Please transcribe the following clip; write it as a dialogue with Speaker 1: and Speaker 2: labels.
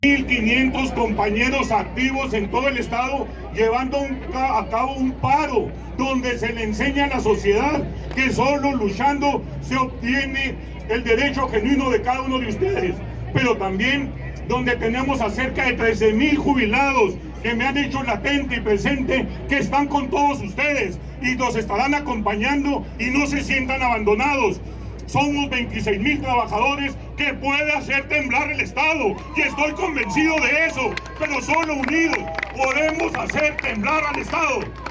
Speaker 1: 1.500 compañeros activos en todo el estado llevando a cabo un paro donde se le enseña a la sociedad que solo luchando se obtiene el derecho genuino de cada uno de ustedes, pero también donde tenemos a cerca de 13.000 jubilados que me han dicho latente y presente que están con todos ustedes y los estarán acompañando y no se sientan abandonados. Somos 26.000 trabajadores que puede hacer temblar el Estado y estoy convencido de eso, pero solo unidos podemos hacer temblar al Estado.